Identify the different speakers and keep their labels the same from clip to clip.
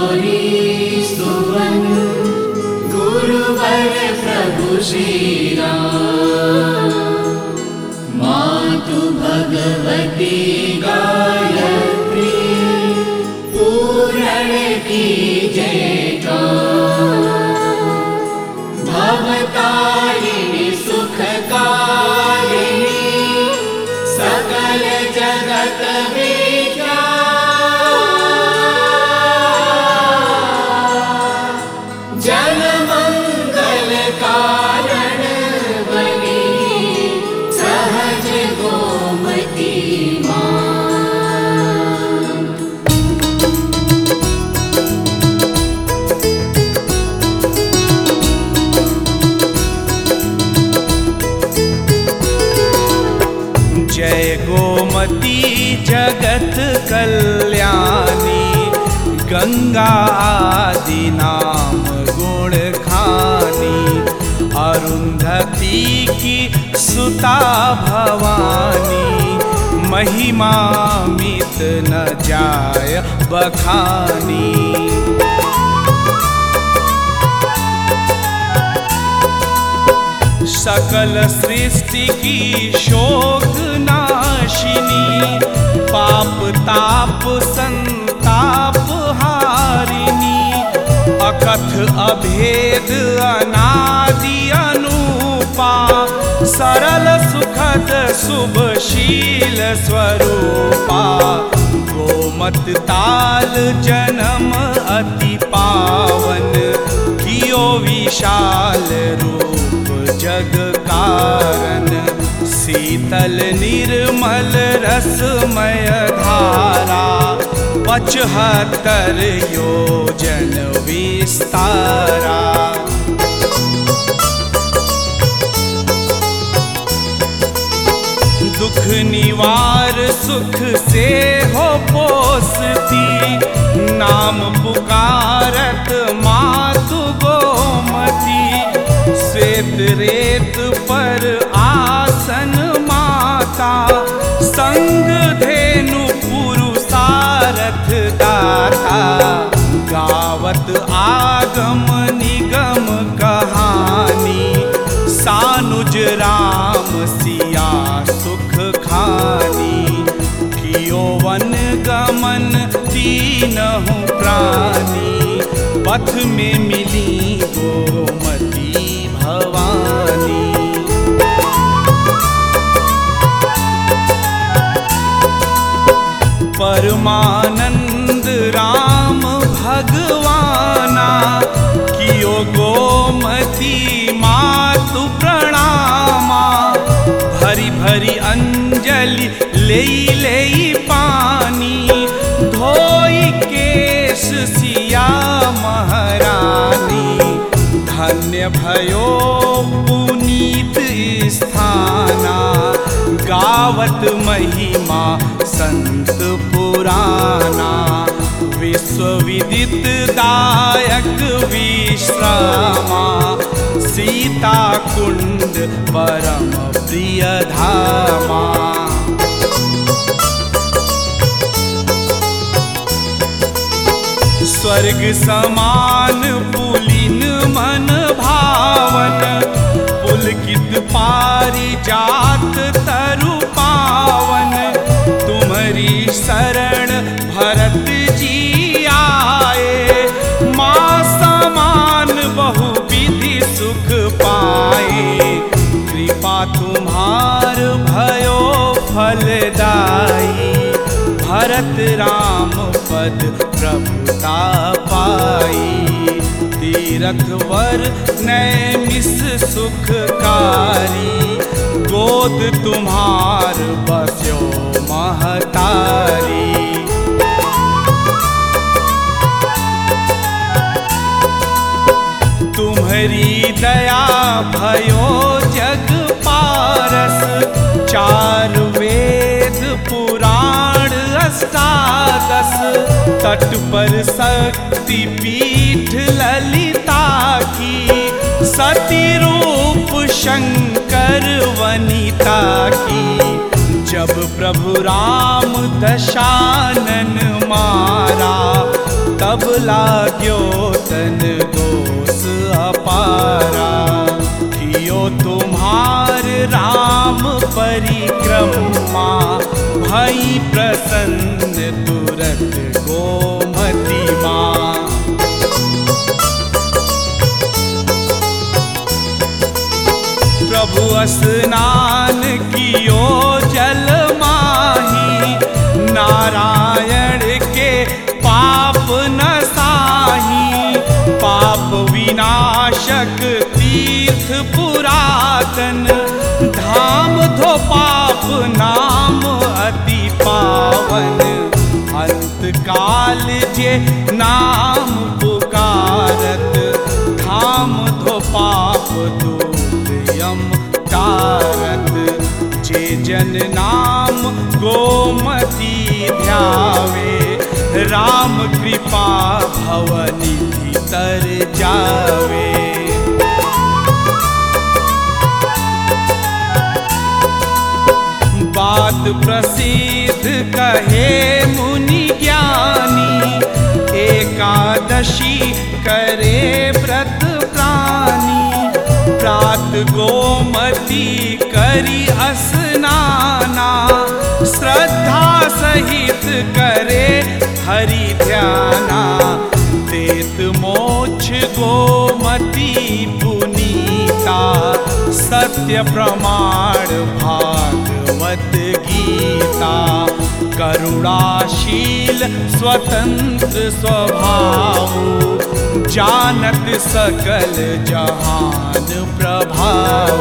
Speaker 1: तोरी स्तुवन गुरुवर प्रभु श्री राम। मातु भगवती गायत्री पूरण की जयकार। भवतारिणी सुखकारिणी सकल जगत विख्यात। जन मंगल कारण बनी सहज गोमती मां।
Speaker 2: जय गोमती जगत कल्याणी, गंगा आदि नाम गुण खानी। अरुंधति की सुता भवानी, महिमा मित न जाय बखानी। सकल सृष्टि की शोक नाशिनी, पाप ताप संताप हारिणी। अकथ अभेद अनादि अनूपा, सरल सुखद शुभशील स्वरूपा। गोमत ताल जन्म अति पावन, कियो विशाल रूप जग कारण। शीतल निर्मल रसमय धारा, 75 योजन विस्तारा। दुख निवार सुख से हो पोसती, नाम पुकारत मातु गोमती। श्वेत रेत पर आसन माता, संग धेनु पुरुषारथ दाता। गावत आगम निगम कहानी, सानुज राम सिया सुख खानी। कियो वन गमन तीनहु प्राणी, पथ में मिली गोमती भवानी। परमानंद राम भगवाना, कियो गोमती मातु प्रणामा। भरी भरी अंजलि लेई लेई पानी, धोई केश सिया महारानी। धन्य भयो पुनीत स्थाना, गावत महिमा संत पुराना। विश्व विदित दायक विश्रामा, सीता कुंड परम प्रिय धामा। स्वर्ग समान पुलिन मन भावन, पुलकित पारिजात तरु पावन। तुम्हारी शरण भरत जी आए, माँ समान बहु विधि सुख पाए। कृपा तुम्हार भयो फलदाई, भरत राम पद प्रभुता पाई। तीरथ वर नैमिष सुखकारी, गोद तुम्हार बस्यो महतारी। तुम्हारी दया भयो जग पारस, चार वेद पुराण अष्टादश। तट पर शक्ति पीठ ललिता की, सती रूप शंकर वनिता की। जब प्रभु राम दशानन मारा, तब तब लाग्यो तन दोष अपारा। कियो तुम्हार राम परिक्रमा, भई प्रसन्न तुरत गोमती माँ। प्रभु स्नान कियो जल माही, नारायण के पाप नसाही। पाप विनाशक तीर्थ पुरातन, धाम धो पाप नाम अति पावन। अंत काल जे नाम पुकारत, धाम धो पाप दूतयम तारत। जे जन नाम गोमती ध्यावे, राम कृपा भवनिधि तर जावे। बात प्रसिद्ध कहे मुनि ज्ञानी, एकादशी करे व्रत प्राणी। प्रात गोमती करी स्नाना, श्रद्धा सहित करे हरि ध्याना। देत मोक्ष गोमती पुनीता, सत्य प्रमाण भागवत गीता। करुणाशील स्वतंत्र स्वभाव, जानत सकल जहान प्रभाव।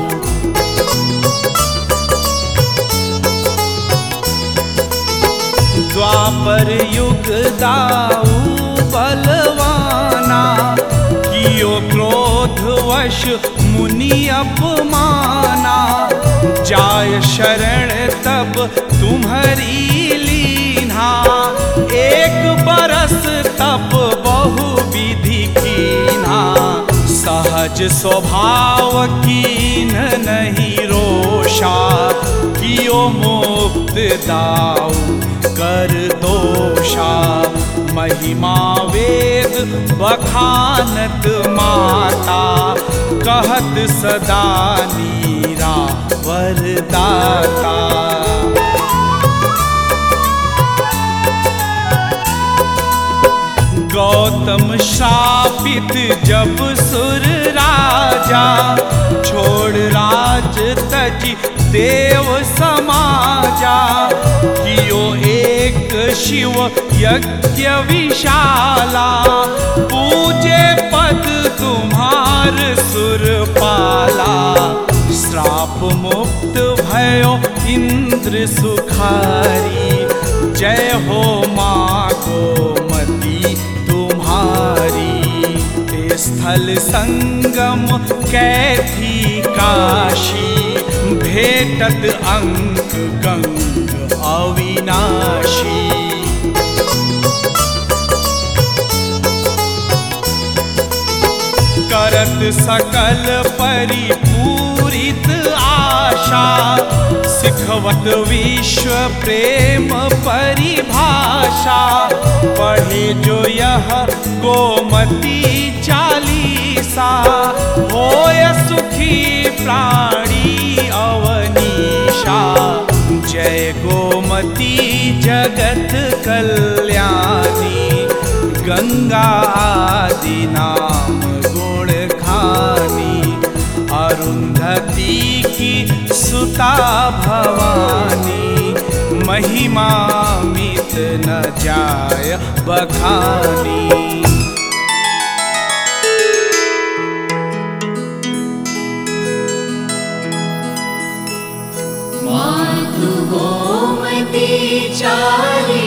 Speaker 2: द्वापर युग दाऊ बलवाना, कियो क्रोध वश मुनि अपमाना। जाय शरण तब तुम्हारी लीन्हा, एक बरस तप बहु विधि कीन्हा। सहज स्वभाव कीन नहीं रोषा, कियो मुक्त दाऊ कर दोषा। महिमा वेद बखानत माता, कहत सदा नीरा वरदाता। गौतम शापित जब सुर राजा, छोड़ राज तजी देव समाजा। कियो एक शिव यज्ञ विशाला, पूजे पद तुम्हार सुर पाला। श्राप मुक्त भयो इंद्र सुखारी, जय हो माँ गोमती तुम्हारी। स्थल संगम कैथी काशी, भेटत अंक गंग अविनाशी। करत सकल परिपूरित आशा, सिखवत विश्व प्रेम परिभाषा। पढ़े जो यह गोमती चालीसा, होय सुखी प्राणी अवनीशा। जय गोमती जगत कल्याणी, गंगा आदि नाम गुण खानी। अरुंधति की सुता भवानी, महिमा मित न जाय बखानी।
Speaker 1: मातु गोमती चाली